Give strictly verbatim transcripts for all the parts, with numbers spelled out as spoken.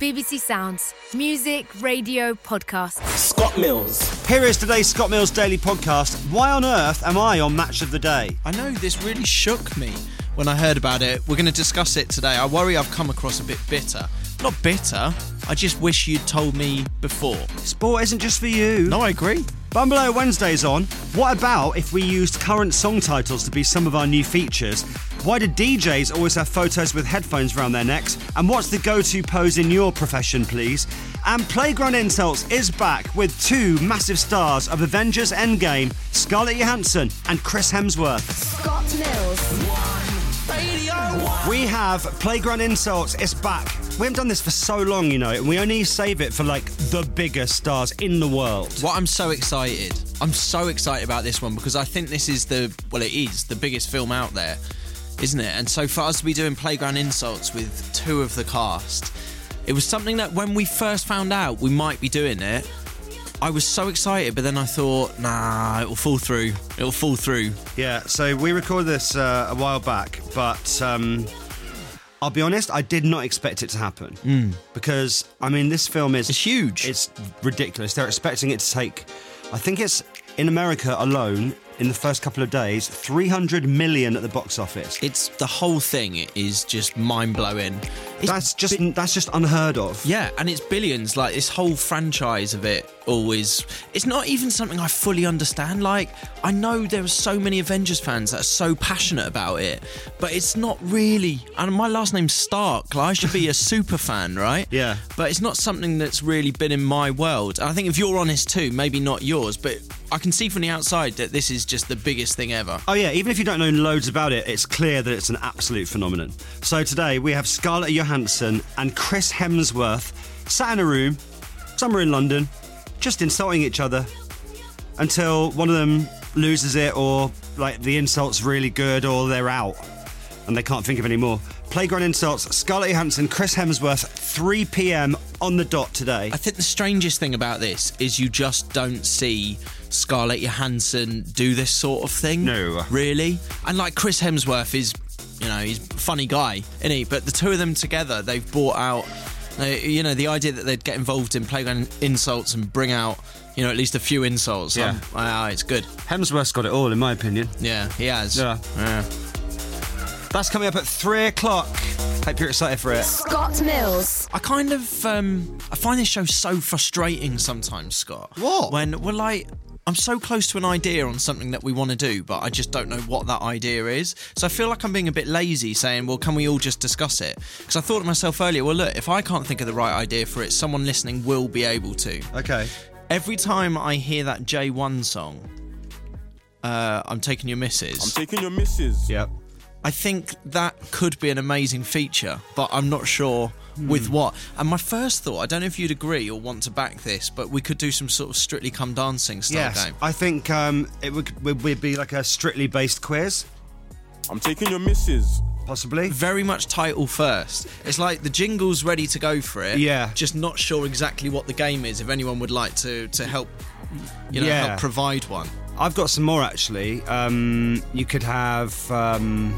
B B C Sounds. Music, radio, podcast. Scott Mills. Here is today's Scott Mills Daily Podcast. Why on earth am I on Match of the Day? I know, this really shook me when I heard about it. We're going to discuss it today. I worry I've come across a bit bitter. Not bitter, I just wish you'd told me before. Sport isn't just for you. No, I agree. Bumble Wednesday's on. What about if we used current song titles to be some of our new features? Why do D Js always have photos with headphones around their necks? And what's the go-to pose in your profession, please? And Playground Insults is back with two massive stars of Avengers Endgame, Scarlett Johansson and Chris Hemsworth. Scott Mills. We have Playground Insults, it's back. We haven't done this for so long, you know, and we only save it for, like, the biggest stars in the world. What I'm so excited. I'm so excited about this one because I think this is the, well, it is the biggest film out there, isn't it? And so for us to be doing Playground Insults with two of the cast, it was something that when we first found out we might be doing it, I was so excited, but then I thought, nah, it'll fall through. It'll fall through. Yeah, so we recorded this uh, a while back, but um, I'll be honest, I did not expect it to happen. Mm. Because, I mean, this film is... It's huge. It's ridiculous. They're expecting it to take, I think it's, in America alone, in the first couple of days, three hundred million at the box office. It's the whole thing is just mind-blowing. It's That's just bi- that's just unheard of. Yeah, and it's billions. Like, this whole franchise of it always... It's not even something I fully understand. Like, I know there are so many Avengers fans that are so passionate about it, but it's not really... And my last name's Stark. Like, I should be a super fan, right? Yeah. But it's not something that's really been in my world. And I think if you're honest too, maybe not yours, but I can see from the outside that this is just the biggest thing ever. Oh yeah, even if you don't know loads about it, it's clear that it's an absolute phenomenon. So today we have Scarlett Johansson and Chris Hemsworth sat in a room, somewhere in London, just insulting each other until one of them loses it, or like the insult's really good, or they're out and they can't think of any more. Playground Insults, Scarlett Johansson, Chris Hemsworth, three p.m. on the dot today. I think the strangest thing about this is you just don't see Scarlett Johansson do this sort of thing. No. Really? And like Chris Hemsworth is, you know, he's a funny guy, isn't he? But the two of them together, they've brought out, uh, you know, the idea that they'd get involved in Playground Insults and bring out, you know, at least a few insults. Yeah. Um, uh, it's good. Hemsworth's got it all, in my opinion. Yeah, he has. Yeah. Yeah. That's coming up at three o'clock. Hope you're excited for it. Scott Mills. I kind of, um, I find this show so frustrating sometimes, Scott. What? When we're like, I'm so close to an idea on something that we want to do, but I just don't know what that idea is. So I feel like I'm being a bit lazy saying, well, can we all just discuss it? Because I thought to myself earlier, well, look, if I can't think of the right idea for it, someone listening will be able to. Okay. Every time I hear that J one song, uh, I'm Taking Your Missus. I'm taking your missus. Yep. I think that could be an amazing feature, but I'm not sure hmm. with what. And my first thought, I don't know if you'd agree or want to back this, but we could do some sort of Strictly Come Dancing style Yes, game. I think um, it would, would, would be like a Strictly based quiz, I'm taking your missus. possibly. Very much title first. It's like the jingle's ready to go for it. Yeah. Just not sure exactly what the game is, if anyone would like to, to help, you know, Yeah. help provide one. I've got some more, actually. Um, you could have... Um,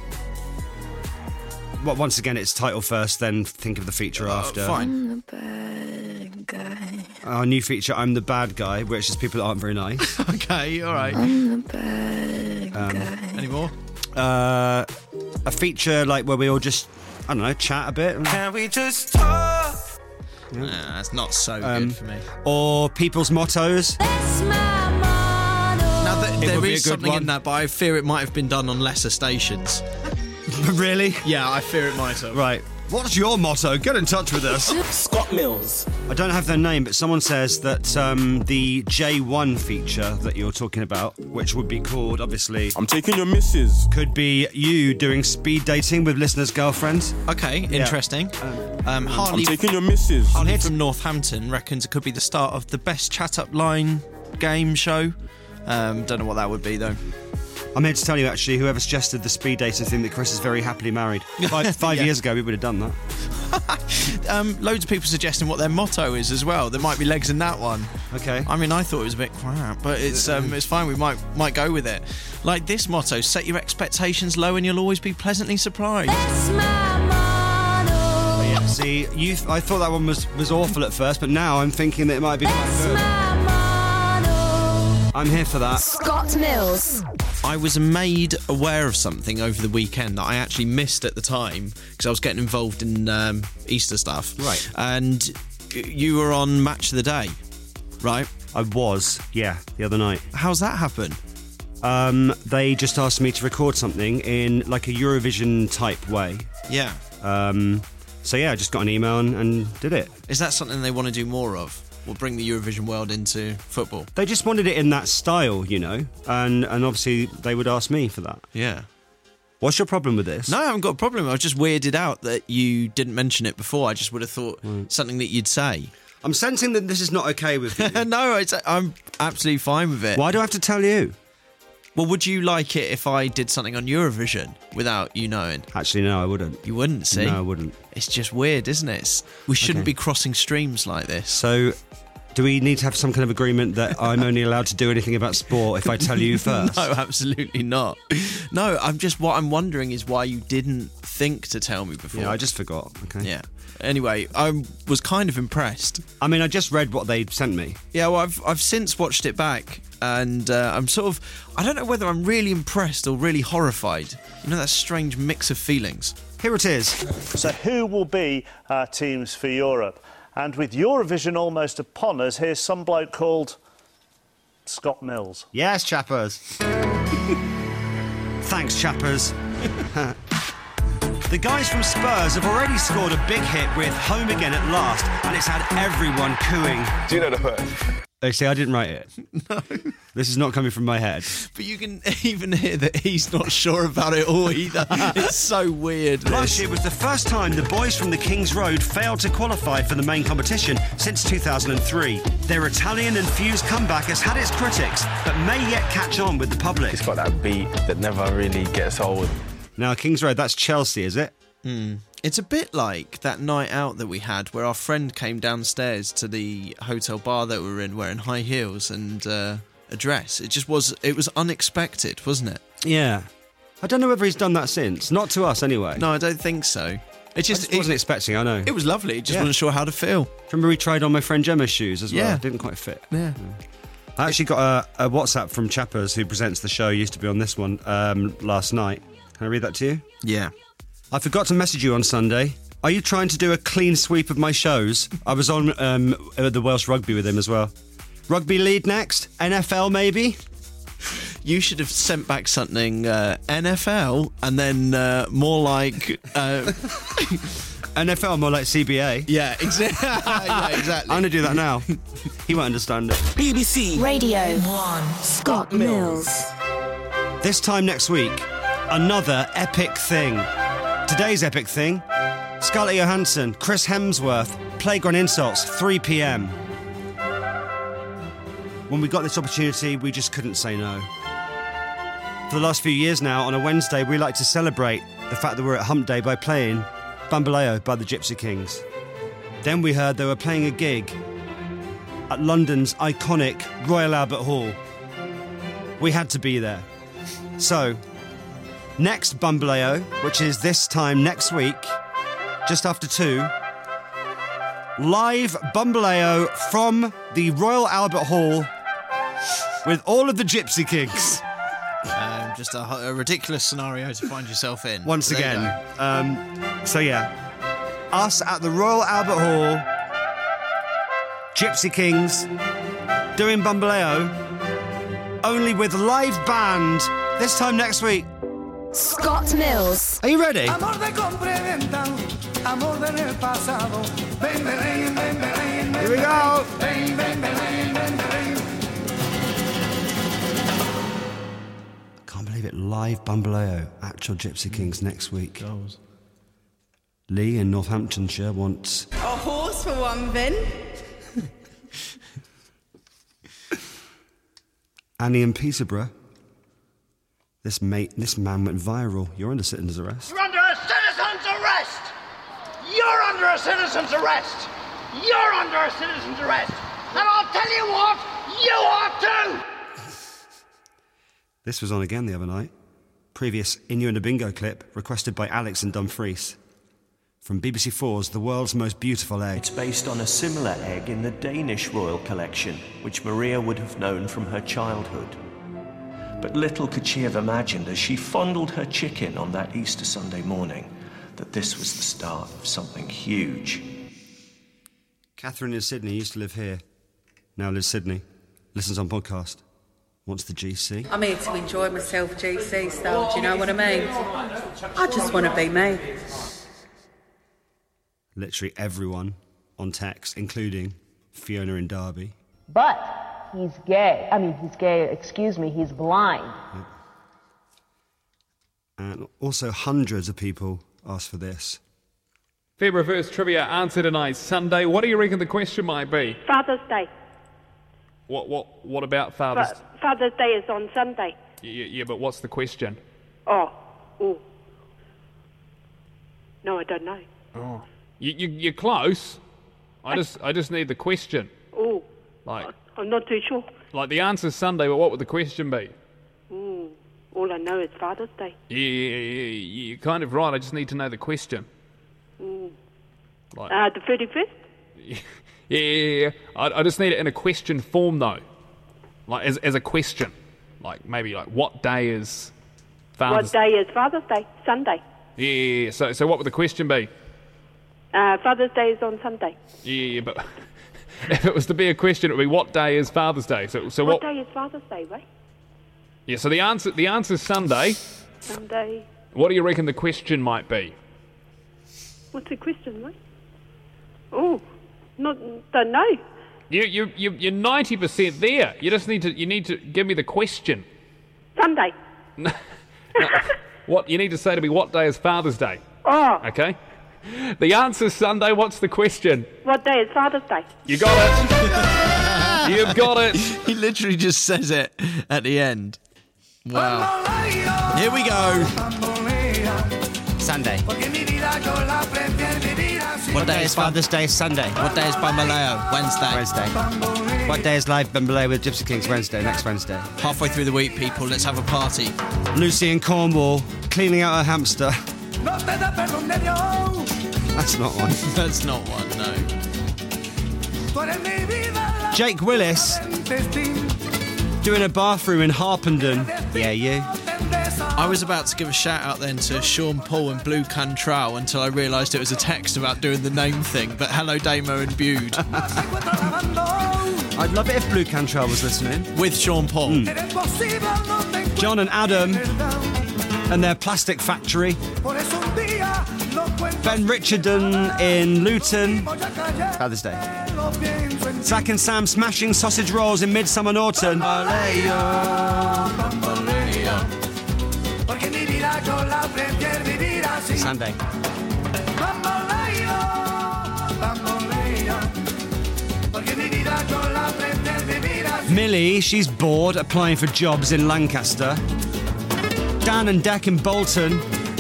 well, once again, it's title first, then think of the feature Uh, after. Fine. I'm the bad guy. Our new feature, I'm the Bad Guy, which is people that aren't very nice. Okay, all right. I'm the bad Um, guy. Any more? uh, a feature like where we all just, I don't know, chat a bit. Can we just talk? Nah, that's not so Um, good for me. Or people's mottos. That's my motto. Now, th- It there would be is a good something one. in that, but I fear it might have been done on lesser stations. Really? Yeah, I fear it might have. Right. What's your motto? Get in touch with us. Scott Mills. I don't have their name, but someone says that um, the J one feature that you're talking about, which would be called, obviously, I'm taking your missus. could be you doing speed dating with listeners' girlfriends. Okay, interesting. Um, Harley, I'm taking your missus. Harley from Northampton reckons it could be the start of the best chat-up line game show. Um, don't know what that would be, though. I'm here to tell you, actually, whoever suggested the speed dating thing, that Chris is very happily married. Five, five Yeah. years ago, we would have done that. Um, loads of people suggesting what their motto is as well. There might be legs in that one. Okay. I mean, I thought it was a bit crap, but it's um, it's fine. We might might go with it. Like this motto: set your expectations low, and you'll always be pleasantly surprised. That's my motto. Yeah, see, actually, you. I thought that one was, was awful at first, but now I'm thinking that it might be quite good. I'm here for that. Scott Mills. I was made aware of something over the weekend that I actually missed at the time because I was getting involved in um, Easter stuff. Right. And you were on Match of the Day, right? I was, yeah, the other night. How's that happen? Um, they just asked me to record something in like a Eurovision type way. Yeah. Um, so yeah, I just got an email and, and did it. Is that something they want to do more of? Or bring the Eurovision world into football? They just wanted it in that style, you know, and, and obviously they would ask me for that. Yeah. What's your problem with this? No, I haven't got a problem. I was just weirded out that you didn't mention it before. I just would have thought right. something that you'd say. I'm sensing that this is not okay with you. No, it's, I'm absolutely fine with it. Why do I have to tell you? Well, would you like it if I did something on Eurovision without you knowing? Actually, no, I wouldn't. You wouldn't, see? No, I wouldn't. It's just weird, isn't it? It's, we shouldn't okay. be crossing streams like this. So, do we need to have some kind of agreement that I'm only allowed to do anything about sport if I tell you first? No, absolutely not. No, I'm just, what I'm wondering is why you didn't think to tell me before. Yeah, I just forgot, okay? Yeah. Anyway, I was kind of impressed. I mean, I just read what they sent me. Yeah, well, I've I've since watched it back, and uh, I'm sort of, I don't know whether I'm really impressed or really horrified. You know, that strange mix of feelings. Here it is. So who will be our teams for Europe? And with Eurovision almost upon us, here's some bloke called Scott Mills. Yes, chappers. Thanks, chappers. The guys from Spurs have already scored a big hit with Home Again at Last, and it's had everyone cooing. Do you know the words? Oh, see, I didn't write it. No. This is not coming from my head. But you can even hear that he's not sure about it all either. It's so weird. Last year was the first time the boys from the King's Road failed to qualify for the main competition since two thousand three. Their Italian-infused comeback has had its critics, but may yet catch on with the public. It's got that beat that never really gets old. Now, King's Road, that's Chelsea, is it? Mm. It's a bit like that night out that we had where our friend came downstairs to the hotel bar that we were in wearing high heels and uh, a dress. It just was, it was unexpected, wasn't it? Yeah. I don't know whether he's done that since. Not to us, anyway. No, I don't think so. It just, I just wasn't it, expecting, I know. It was lovely, just yeah. wasn't sure how to feel. Remember we tried on my friend Gemma's shoes as well? Yeah. It didn't quite fit. Yeah. yeah. I actually got a, a WhatsApp from Chappers, who presents the show, used to be on this one, um, last night. Can I read that to you? Yeah. I forgot to message you on Sunday. Are you trying to do a clean sweep of my shows? I was on um, the Welsh Rugby with him as well. Rugby lead next? N F L maybe? You should have sent back something uh, N F L and then uh, more like... Uh... N F L, more like C B A. Yeah, exactly. yeah, exactly. I'm going to do that now. He won't understand it. B B C Radio one. Scott Mills. This time next week, another epic thing. Today's epic thing, Scarlett Johansson, Chris Hemsworth, Playground Insults, three p.m. When we got this opportunity, we just couldn't say no. For the last few years now, on a Wednesday, we like to celebrate the fact that we're at Hump Day by playing Bamboleo by the Gypsy Kings. Then we heard they were playing a gig at London's iconic Royal Albert Hall. We had to be there. So, next Bamboleo, which is this time next week, just after two, live Bamboleo from the Royal Albert Hall with all of the Gypsy Kings. Um, just a, a ridiculous scenario to find yourself in. Once There you again. go. Um, so yeah, us at the Royal Albert Hall, Gypsy Kings, doing Bamboleo, only with live band, this time next week. Scott Mills. Are you ready? Here we go. Can't believe it, live Bamboleo, actual Gypsy Kings next week. Lee in Northamptonshire wants... A horse for one, Vin. Annie in Peterborough. This mate, this man went viral. You're under citizen's arrest. You're under a citizen's arrest! You're under a citizen's arrest! You're under a citizen's arrest! And I'll tell you what, you are too! This was on again the other night. Previous Innuendo Bingo clip requested by Alex in Dumfries. from B B C four's The World's Most Beautiful Egg. It's based on a similar egg in the Danish royal collection, which Maria would have known from her childhood. But little could she have imagined as she fondled her chicken on that Easter Sunday morning that this was the start of something huge. Catherine in Sydney used to live here. Now lives Sydney. Listens on podcast. Wants the G C. I'm here to enjoy myself, G C style, do you know what I mean? I just want to be me. Literally everyone on text, including Fiona in Derby. But he's gay. I mean, he's gay, excuse me, he's blind. Yep. And also hundreds of people asked for this. February first trivia answer tonight, Sunday. What do you reckon the question might be? Father's Day. What what what about Father's Fa- Father's Day is on Sunday. Yeah, yeah, but what's the question? Oh, oh. No, I don't know. Oh. You, you, you're close. I just I just need the question. Oh. Like, I'm not too sure. Like the answer's Sunday, but what would the question be? Mm, all I know is Father's Day. Yeah, yeah, yeah, you're kind of right. I just need to know the question. Mm. Like, uh, the thirty-first? Yeah, yeah, yeah. I, I just need it in a question form, though. Like, as as a question. Like, maybe, like, what day is Father's What day is Father's Day? Sunday. Yeah, yeah, yeah. So, so what would the question be? Uh, Father's Day is on Sunday. Yeah, yeah, but if it was to be a question, it would be what day is Father's Day? So, so what, what day is Father's Day, right? Yeah, so the answer the answer's Sunday. Sunday. What do you reckon the question might be? What's the question, right? Oh, not don't know. You you you you're ninety percent there. You just need to you need to give me the question. Sunday. No, no. What you need to say to me? What day is Father's Day? Oh. Okay. The answer's Sunday. What's the question? What day is Father's Day? You got it. You've got it. He literally just says it at the end. Wow. Here we go. Sunday. What day is Father's Day? Sunday. What day is Bambaleo? Wednesday. Wednesday. What day is Live Bambaleo with Gypsy Kings? Wednesday. Next Wednesday. Halfway through the week, people. Let's have a party. Lucy in Cornwall cleaning out her hamster. That's not one. That's not one, no. Jake Willis doing a bathroom in Harpenden. Yeah, you. I was about to give a shout out then to Sean Paul and Blue Cantrell until I realised it was a text about doing the name thing, but hello Damo and Bude. I'd love it if Blue Cantrell was listening. With Sean Paul. Mm. John and Adam and their plastic factory. Ben Richardson in Luton. Father's Day. Zach and Sam smashing sausage rolls in Midsummer Norton. Sunday. Millie, she's bored applying for jobs in Lancaster. Dan and Deck in Bolton.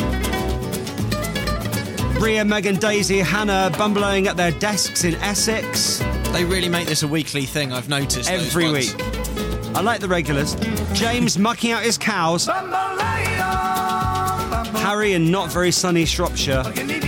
Ria, Megan, Daisy, Hannah bumbling at their desks in Essex. They really make this a weekly thing, I've noticed. Every week. I like the regulars. James mucking out his cows. Harry in not very sunny Shropshire.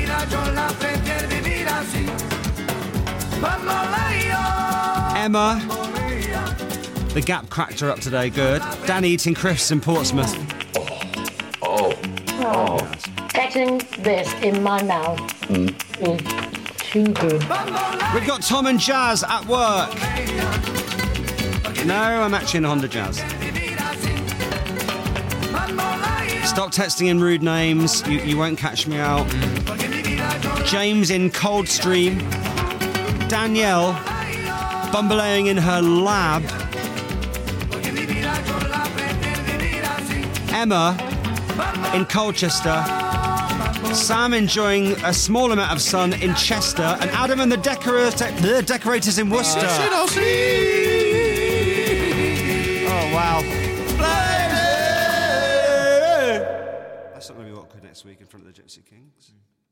Emma. The Gap cracked her up today, good. Dan eating crisps in Portsmouth. Oh. Oh. Catching this in my mouth mm. is too good. We've got Tom and Jazz at work. No, I'm actually in a Honda Jazz. Stop texting in rude names. You, you won't catch me out. James in Coldstream. Danielle bumbling in her lab. Emma in Colchester. Sam enjoying a small amount of sun in Chester, and Adam and the, decora- the decorators in Worcester. Oh, oh wow. That's not going to be awkward next week in front of the Gypsy Kings.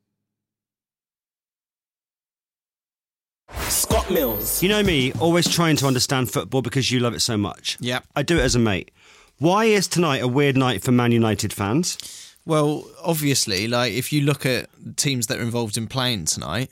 Scott Mills. You know me, always trying to understand football because you love it so much. Yep. I do it as a mate. Why is tonight a weird night for Man United fans? Well, obviously, like if you look at teams that are involved in playing tonight,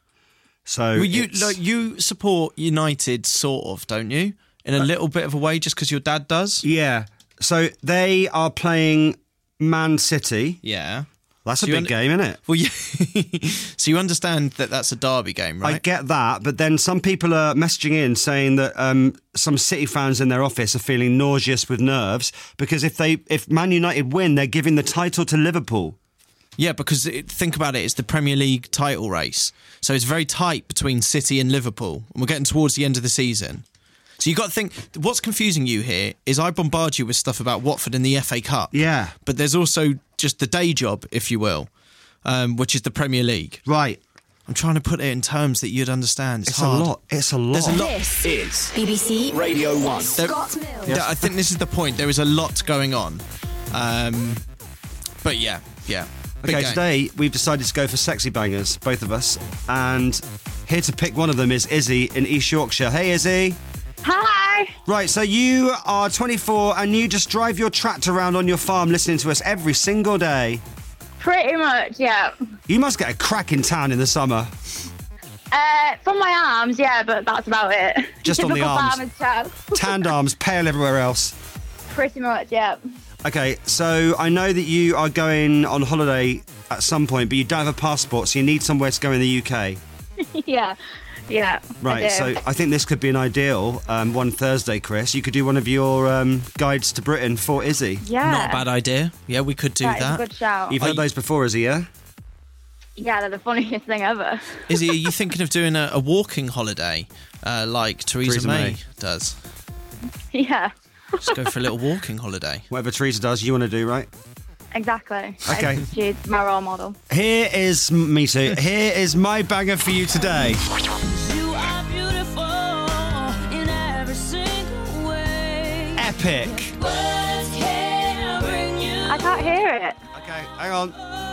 so well, you it's- like you support United, sort of, don't you? In a little bit of a way, just because your dad does. Yeah. So they are playing Man City. Yeah. That's So a you big under- game, isn't it? Well, yeah. So you understand that that's a derby game, right? I get that, but then some people are messaging in saying that um, some City fans in their office are feeling nauseous with nerves because if they if Man United win, they're giving the title to Liverpool. Yeah, because it, think about it, it's the Premier League title race. So it's very tight between City and Liverpool. And we're getting towards the end of the season. So you got to think, what's confusing you here is I bombard you with stuff about Watford and the F A Cup. Yeah. But there's also just the day job, if you will, um, which is the Premier League. Right. I'm trying to put it in terms that you'd understand. It's, It's hard. a lot. It's a lot. There's a lot. This Is B B C Radio One. There- Scott Mills. Yeah, I think this is the point. There is a lot going on. Um, but yeah, yeah. Big Okay, game. today we've decided to go for sexy bangers, both of us, and here to pick one of them is Izzy in East Yorkshire. Hey, Izzy. Hi. Right, so you are twenty-four and you just drive your tractor around on your farm listening to us every single day. Pretty much, yeah. You must get a crack in town in the summer. Uh, from my arms, yeah, but that's about it. Just on the Typical arms. farmer's chat. Tanned arms, pale everywhere else. Pretty much, yeah. Okay, so I know that you are going on holiday at some point, but you don't have a passport, so you need somewhere to go in the U K. yeah, yeah. Right, I so do. I think this could be an ideal um, one Thursday, Chris. You could do one of your um, guides to Britain for Izzy. Yeah. Not a bad idea. Yeah, we could do That is that. a good shout. You've heard those before, Izzy, yeah? Yeah, they're the funniest thing ever. Izzy, are you thinking of doing a, a walking holiday uh, like Theresa, Theresa May, May. does? yeah, Just go for a little walking holiday. Whatever Teresa does, you want to do, right? exactly. Okay. She's my role model. Here is, me too, here is my banger for you today. You are beautiful in every single way. Epic. Words can't bring you. I can't hear it. Okay, hang on.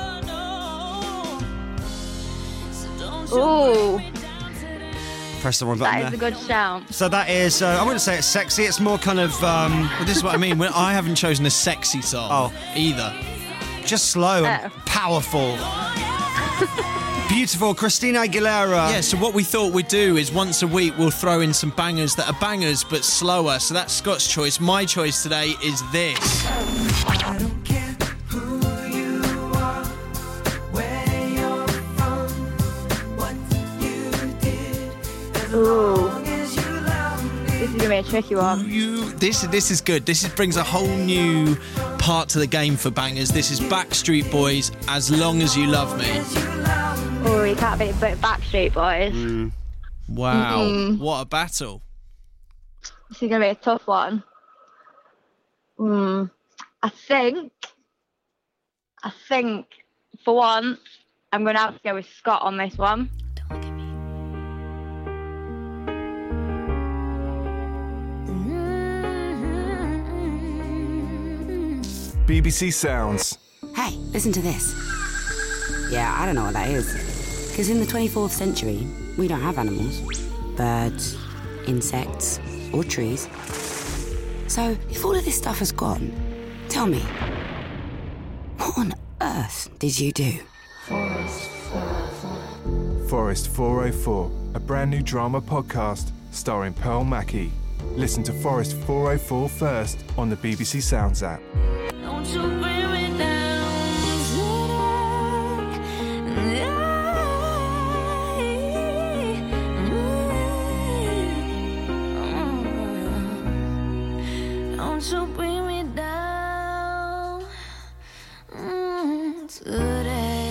Ooh, Press the wrong button that is there. a good shout. So that is, uh, I wouldn't say it's sexy, it's more kind of, um, Well, this is what I mean. When I haven't chosen a sexy song Oh. either. just slow and Oh. powerful. Beautiful Christina Aguilera. Yeah, so what we thought we'd do is once a week we'll throw in some bangers that are bangers but slower. So that's Scott's choice. My choice today is this. I don't care who you are, where you're from, what you did, as Ooh, long as you love me. this is gonna be a tricky one. You, this this is good. This is, brings a whole new part to the game for bangers. This is Backstreet Boys, As Long As You Love Me. Oh, you can't beat but Backstreet Boys. Wow, Mhm. what a battle. This is gonna be a tough one. Hmm. I think. I think for once, I'm gonna have to go with Scott on this one. B B C Sounds. Hey, listen to this. Yeah, I don't know what that is. Because in the twenty-fourth century, we don't have animals. Birds, insects, or trees. So, if all of this stuff has gone, tell me, what on earth did you do? Forest four oh four, a brand new drama podcast starring Pearl Mackie. Listen to Forest four oh four first on the B B C Sounds app. Don't you bring me down. Don't you bring me down mm, today.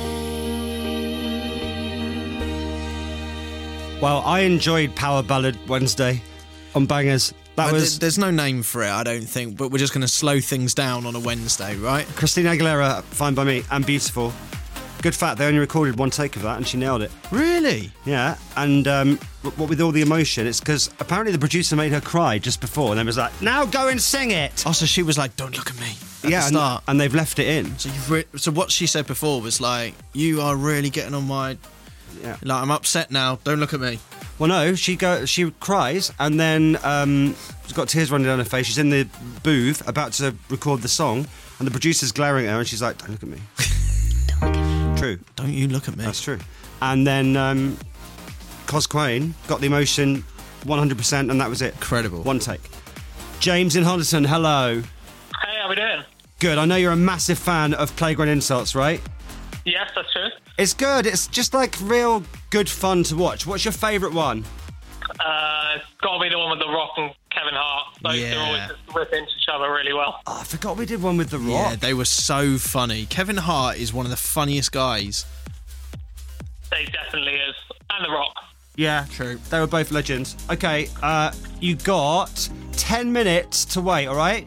Well, I enjoyed Power Ballad Wednesday on Bangers. That Well, was th- there's no name for it, I don't think, but we're just going to slow things down on a Wednesday, right? Christina Aguilera, Fine By Me, and Beautiful. Good fact, they only recorded one take of that and she nailed it. Really? Yeah, and um, what with all the emotion, it's because apparently the producer made her cry just before and then was like, now go and sing it! Oh, so she was like, don't look at me at yeah, the and, start. and they've left it in. So, you've re- so what she said before was like, you are really getting on my... Yeah. Like, I'm upset now, don't look at me. Well, no, she go, she cries and then um, she's got tears running down her face. She's in the booth about to record the song And the producer's glaring at her and she's like, don't look at me. True. Don't you look at me. That's true. And then um, Cosquane got the emotion one hundred percent and that was it. Incredible. One take. James in Henderson, hello. Hey, how we doing? Good. I know you're a massive fan of Playground Insults, right? Yes, that's true. It's good. It's just like real good fun to watch. What's your favourite one? Uh, it's got to be the one with The Rock and Kevin Hart. Those Yeah. two always just rip into each other really well. Oh, I forgot we did one with The Rock. Yeah, they were so funny. Kevin Hart is one of the funniest guys. They definitely is. And The Rock. Yeah, true. They were both legends. Okay, uh, you got ten minutes to wait, all right?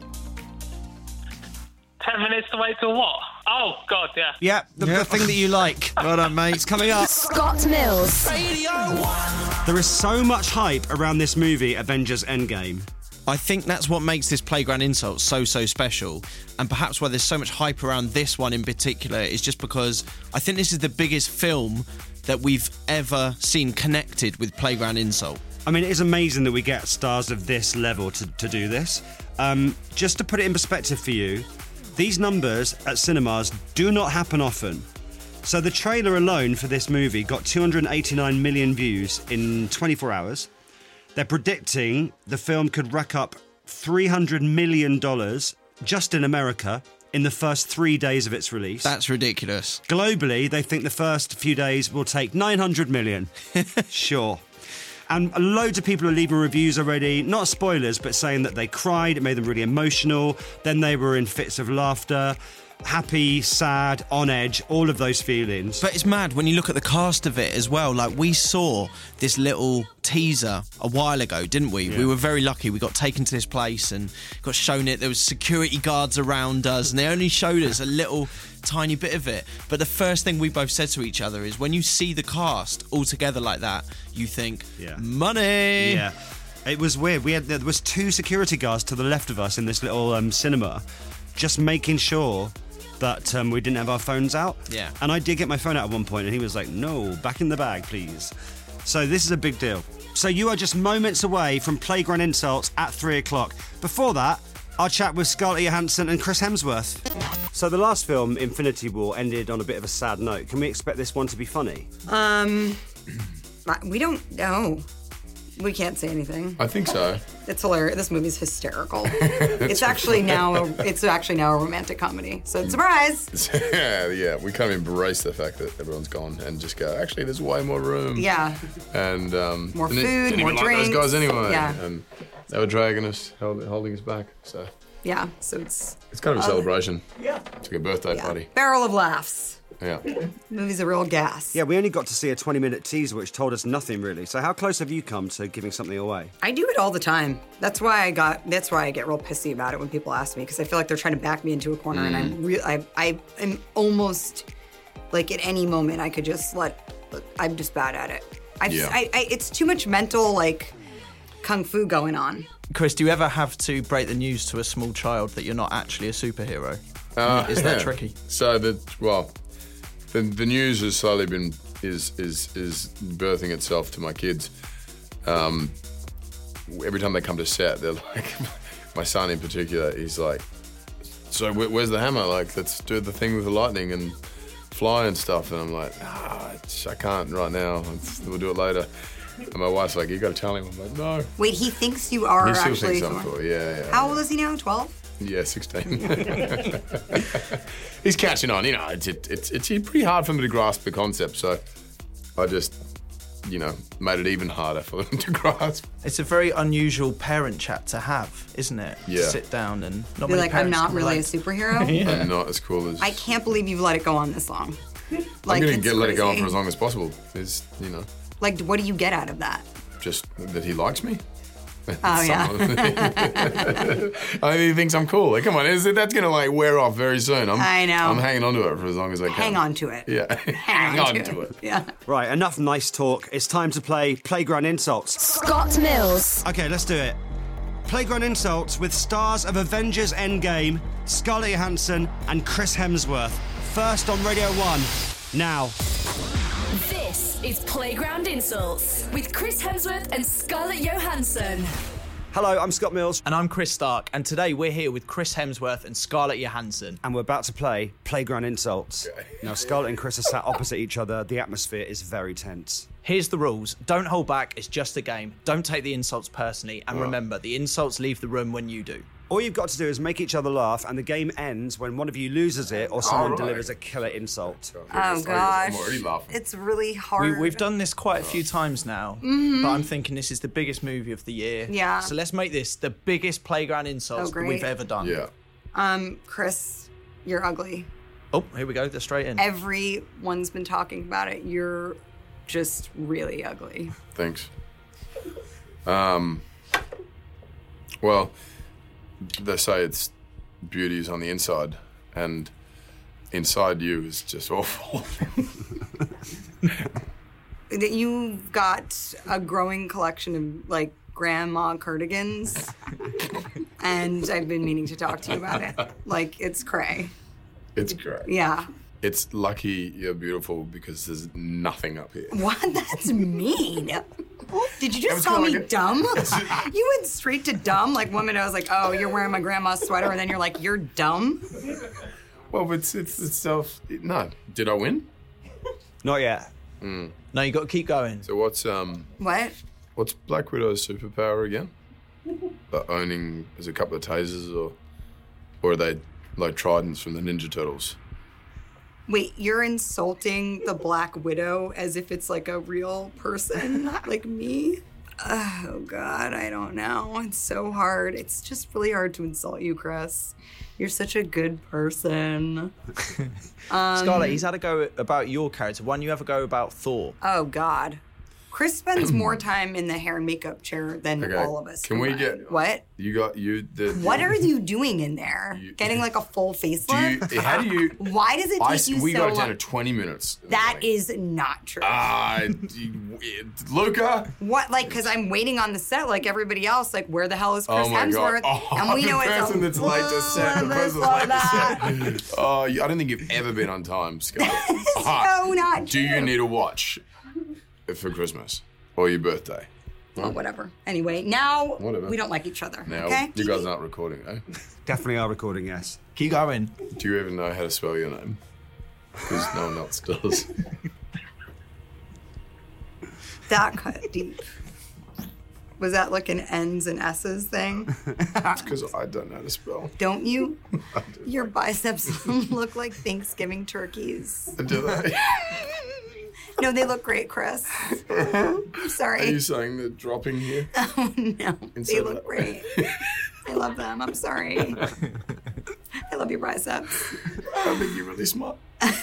Ten minutes to wait till what? Oh, God, yeah. Yeah, the, the thing that you like. Well done, mate. It's coming up. Scott Mills. There is so much hype around this movie, Avengers Endgame. I think that's what makes this Playground Insult so, so special. And perhaps why there's so much hype around this one in particular is just because I think this is the biggest film that we've ever seen connected with Playground Insult. I mean, it is amazing that we get stars of this level to, to do this. Um, just to put it in perspective for you, these numbers at cinemas do not happen often. So the trailer alone for this movie got two hundred eighty-nine million views in twenty-four hours. They're predicting the film could rack up three hundred million dollars just in America in the first three days of its release. That's ridiculous. Globally, they think the first few days will take nine hundred million. Sure. And loads of people are leaving reviews already, not spoilers, but saying that they cried, it made them really emotional. Then they were in fits of laughter, happy, sad, on edge, all of those feelings. But it's mad when you look at the cast of it as well. Like, we saw this little teaser a while ago, didn't we? Yeah. We were very lucky. We got taken to this place and got shown it. There was security guards around us, and they only showed us a little tiny bit of it. But the first thing we both said to each other is, when you see the cast all together like that, you think, Yeah. money. Yeah. It was weird. We had there was two security guards to the left of us in this little um, cinema, just making sure that um, we didn't have our phones out. Yeah. And I did get my phone out at one point, and he was like, "No, back in the bag, please." So this is a big deal. So you are just moments away from Playground Insults at three o'clock. Before that, I'll chat with Scarlett Johansson and Chris Hemsworth. So the last film, Infinity War, ended on a bit of a sad note. Can we expect this one to be funny? Um, we don't know. We can't say anything. I think so. It's hilarious. This movie's hysterical. It's actually now. A, it's actually now a romantic comedy. So surprise. yeah, yeah. We kind of embrace the fact that everyone's gone and just go, actually, there's way more room. Yeah. And um, more and food, it, didn't more even drinks. like those guys anyway. Yeah. And they were dragging us, hold, holding us back. So yeah. So it's. It's kind of a uh, celebration. Yeah. It's like a birthday yeah. party. Barrel of laughs. Yeah. The movie's a real gas. Yeah, we only got to see a twenty-minute teaser, which told us nothing really. So how close have you come to giving something away? I do it all the time. That's why I got. That's why I get real pissy about it when people ask me, because I feel like they're trying to back me into a corner, Mm. and I'm real. I I am almost like at any moment I could just let. I'm just bad at it. I, Yeah. I, I it's too much mental like kung fu going on. Chris, do you ever have to break the news to a small child that you're not actually a superhero? Uh, Is that yeah. tricky? So the well, the the news has slowly been is is is birthing itself to my kids. Um, every time they come to set, they're like, my son in particular, he's like, "So where, where's the hammer? Like, let's do the thing with the lightning and fly and stuff." And I'm like, "Ah, it's, I can't right now. We'll do it later." And my wife's like, "You got to tell him." I'm like, "No." Wait, he thinks you are he still actually. thinks I'm cool. Yeah, yeah. How old is he now? Twelve. Yeah, sixteen. He's catching on. You know, it's, it, it's it's pretty hard for him to grasp the concept. So I just, you know, made it even harder for him to grasp. It's a very unusual parent chat to have, isn't it? Yeah. To sit down and not Be many like, I'm parents not can really a relate. superhero. Yeah. I'm not as cool as. I can't believe you've let it go on this long. Like, I'm gonna it's get let it go on crazy. for as long as possible. Is you know, Like, what do you get out of that? just that he likes me. Oh yeah. I mean, he thinks I'm cool. Like, come on, is it, that's gonna like wear off very soon. I'm, I know. I'm hanging on to it for as long as I can. Hang on to it. Yeah. Hang on to it. Yeah. Right, enough nice talk. It's time to play Playground Insults. Scott Mills. Okay, let's do it. Playground Insults with stars of Avengers Endgame, Scarlett Johansson and Chris Hemsworth. First on Radio one. Now. This is Playground Insults with Chris Hemsworth and Scarlett Johansson. Hello, I'm Scott Mills. And I'm Chris Stark. And today we're here with Chris Hemsworth and Scarlett Johansson. And we're about to play Playground Insults. Now, Scarlett and Chris are sat opposite each other. The atmosphere is very tense. Here's the rules. Don't hold back. It's just a game. Don't take the insults personally. And Oh. remember, the insults leave the room when you do. All you've got to do is make each other laugh, and the game ends when one of you loses it or someone Alright. delivers a killer insult. Oh gosh, it's really hard. We, we've done this quite a few times now, Mhm. but I'm thinking this is the biggest movie of the year. Yeah. So let's make this the biggest playground insults Oh, that we've great. ever done. Yeah. Um, Chris, you're ugly. Oh, here we go. They're straight in. Everyone's been talking about it. You're just really ugly. Thanks. Um. Well, they say it's beauty's on the inside, and inside you is just awful. That you've got a growing collection of like grandma cardigans, and I've been meaning to talk to you about it. Like it's cray. It's great. Yeah. It's lucky you're beautiful because there's nothing up here. What? That's mean. Did you That was just call me kinda like a- dumb? You went straight to dumb. Like one minute I was like, "Oh, you're wearing my grandma's sweater," and then you're like, "You're dumb." Well, but it's it's, it's self. No, did I win? Not yet. Mm. No, you got to keep going. So what's um What? what's Black Widow's superpower again? Uh, owning is a couple of tasers, or or are they like tridents from the Ninja Turtles? Wait, you're insulting the Black Widow as if it's like a real person, like me? Oh, God, I don't know. It's so hard. It's just really hard to insult you, Chris. You're such a good person. um, Scarlett, he's had a go about your character. Why don't you have a go about Thor? Oh, God. Chris spends more time in the hair and makeup chair than Okay, all of us. can we combined. get- What? You got you. The, What are you doing in there? Getting like a full Do you? facelift? How do you? Why does it I, take you we so got it down long? to twenty minutes. That is not true. Ah, Luca. What, like, because I'm waiting on the set like everybody else. Like, where the hell is Chris Oh my Hemsworth? god! Oh, and we the know it's person a that's late to set. The person woman that's for late to set. Oh, you- I don't think you've ever been on time, Scarlett. so not Do you need a watch for Christmas or your birthday? Well, whatever. Anyway, now Whatever. we don't like each other. Now, okay? you guys aren't recording, eh? Definitely are recording, yes. Keep going. Do you even know how to spell your name? Because no one else does. That cut deep. Was that like an N's and S's thing? It's because I don't know how to spell. Don't you? Your biceps look like Thanksgiving turkeys. Do they? No, they look great, Chris. I'm Are sorry. you saying they're dropping here? Oh, no. They Instead of look that- great. I love them. I'm sorry. I love your biceps. I think you're really smart.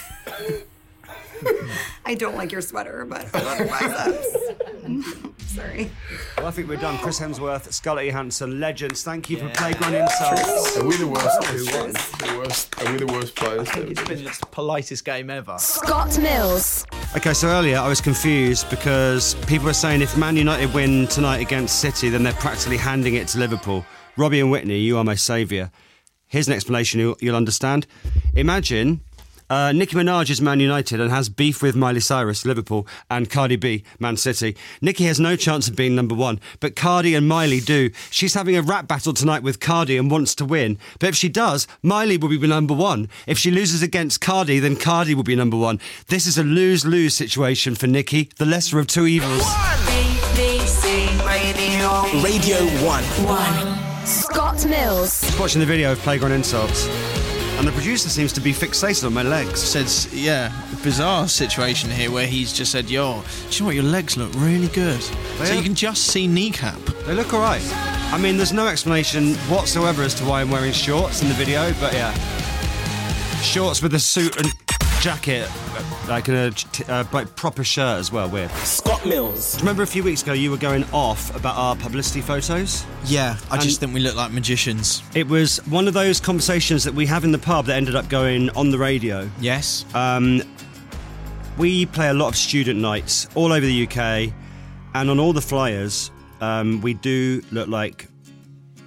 I don't like your sweater, but I love your biceps. Sorry. Well, I think we're done. Chris Hemsworth, Scarlett Johansson, legends. Thank you for Playground Insults. Are we the worst? the worst? Are we the worst players? It's been the politest game ever. Scott Mills. Okay, so earlier I was confused because people were saying if Man United win tonight against City, then they're practically handing it to Liverpool. Robbie and Whitney, you are my saviour. Here's an explanation you'll, you'll understand. Imagine uh, Nicki Minaj is Man United and has beef with Miley Cyrus, Liverpool, and Cardi B, Man City. Nicki has no chance of being number one, but Cardi and Miley do. She's having a rap battle tonight with Cardi and wants to win. But if she does, Miley will be number one. If she loses against Cardi, then Cardi will be number one. This is a lose-lose situation for Nicki, the lesser of two evils. B B C Radio. Radio One. One. Scott Mills. Watching the video of Playground Insults, and the producer seems to be fixated on my legs. Said, yeah, bizarre situation here where he's just said, yo, do you know what, your legs look really good. They so are- you can just see kneecap. They look alright. I mean, there's no explanation whatsoever as to why I'm wearing shorts in the video, but yeah. Shorts with a suit and jacket, like in a uh, like proper shirt as well, weird. Scott Mills. Remember a few weeks ago you were going off about our publicity photos? Yeah, I just And- think we look like magicians. It was one of those conversations that we have in the pub that ended up going on the radio. Yes. Um, we play a lot of student nights all over the U K, and on all the flyers, um, we do look like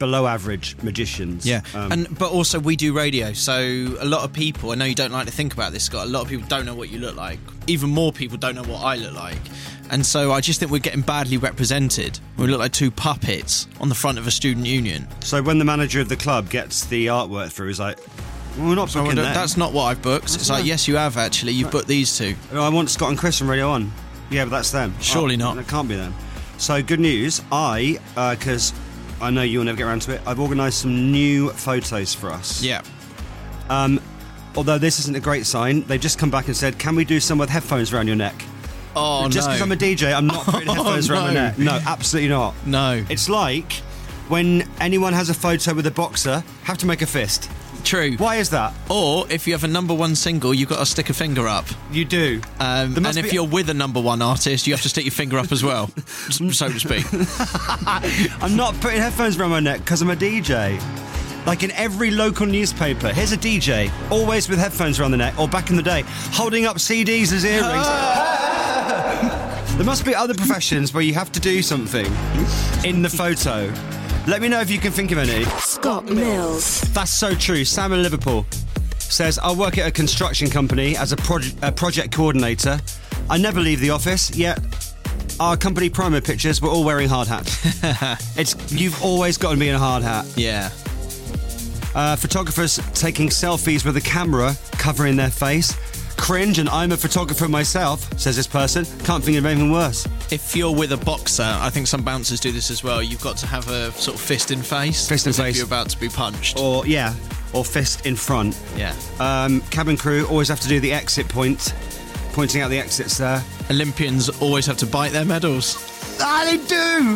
below average magicians. Yeah, Um, and but also we do radio, so a lot of people, I know you don't like to think about this, Scott, a lot of people don't know what you look like. Even more people don't know what I look like. And so I just think we're getting badly represented. We look like two puppets on the front of a student union. So when the manager of the club gets the artwork through, he's like, well, we're not So booking them. that's not what I've booked. That's It's like, not- yes, you have actually. You've booked these two. I want Scott and Chris from Radio One. Yeah, but that's them. Surely Oh, not. It can't be them. So good news. I, because I know you'll never get around to it, I've organised some new photos for us. Yeah. Um, although this isn't a great sign, they've just come back and said, can we do some with headphones around your neck? Oh, Just no. because I'm a D J, I'm not putting Oh, headphones around my no. neck. No, absolutely not. No. It's like when anyone has a photo with a boxer, have to make a fist. True. Why is that? Or if you have a number one single, you've got to stick a finger up. You do. Um, There and must if be- you're with a number one artist, you have to stick your finger up as well, so to speak. I'm not putting headphones around my neck because I'm a D J. Like in every local newspaper, here's a D J, always with headphones around the neck, or back in the day, holding up C Ds as earrings. There must be other professions where you have to do something in the photo. Let me know if you can think of any. Scott Mills. That's so true. Sam in Liverpool says, I work at a construction company as a, proje- a project coordinator. I never leave the office, yet our company promo pictures, we're all wearing hard hats. It's You've always got to be in a hard hat. Yeah. Uh, photographers taking selfies with a camera covering their face. Cringe, and I'm a photographer myself, says this person. Can't think of anything worse. If you're with a boxer, I think some bouncers do this as well. You've got to have a sort of fist in face. Fist in as if face. you're about to be punched. Or, yeah, or fist in front. Yeah. Um, cabin crew always have to do the exit point, pointing out the exits there. Olympians always have to bite their medals. Ah, they do!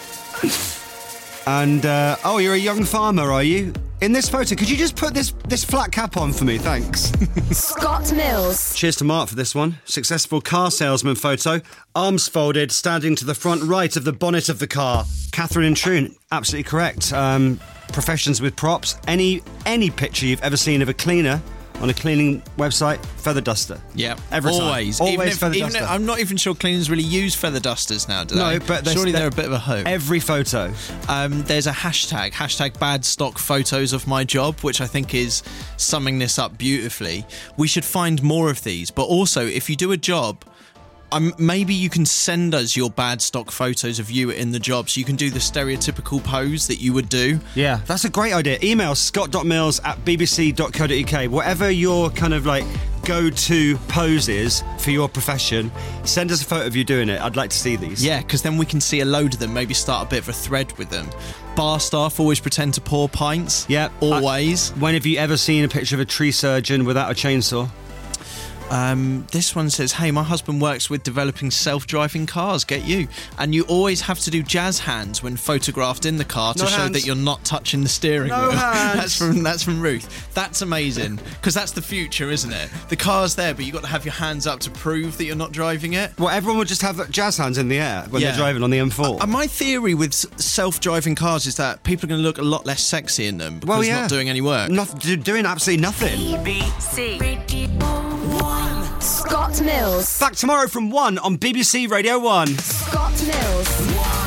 And, uh, oh, you're a young farmer, are you? In this photo, could you just put this, this flat cap on for me? Thanks. Scott Mills. Cheers to Mark for this one. Successful car salesman photo. Arms folded, standing to the front right of the bonnet of the car. Catherine in Troon, absolutely correct. Um, professions with props. Any any picture you've ever seen of a cleaner on a cleaning website, feather duster. Yeah, Every time. always. Always even if, feather even duster. if, I'm not even sure cleaners really use feather dusters now, do No, they? but they're- surely they're, they're- a bit of a hoax. Every photo. Um, there's a hashtag, hashtag bad stock photos of my job, which I think is summing this up beautifully. We should find more of these, but also if you do a job, um, maybe you can send us your bad stock photos of you in the job so you can do the stereotypical pose that you would do. Yeah, that's a great idea. Email scott.mills at bbc.co.uk. Whatever your kind of like go-to poses for your profession, send us a photo of you doing it. I'd like to see these. Yeah, because then we can see a load of them, maybe start a bit of a thread with them. Bar staff always pretend to pour pints. Yeah. Always. I, when have you ever seen a picture of a tree surgeon without a chainsaw? Um, this one says, hey, my husband works with developing self-driving cars, get you. And you always have to do jazz hands when photographed in the car to No show hands. that you're not touching the steering No wheel. hands. That's from that's from Ruth. That's amazing, because that's the future, isn't it? The car's there, but you've got to have your hands up to prove that you're not driving it. Well, everyone would just have jazz hands in the air when Yeah. they're driving on the M four. Uh, my theory with s- self-driving cars is that people are going to look a lot less sexy in them because well, yeah. not doing any work. Not do- doing absolutely nothing. B B C Radio one. Scott Mills. Back tomorrow from one on B B C Radio one. Scott Mills.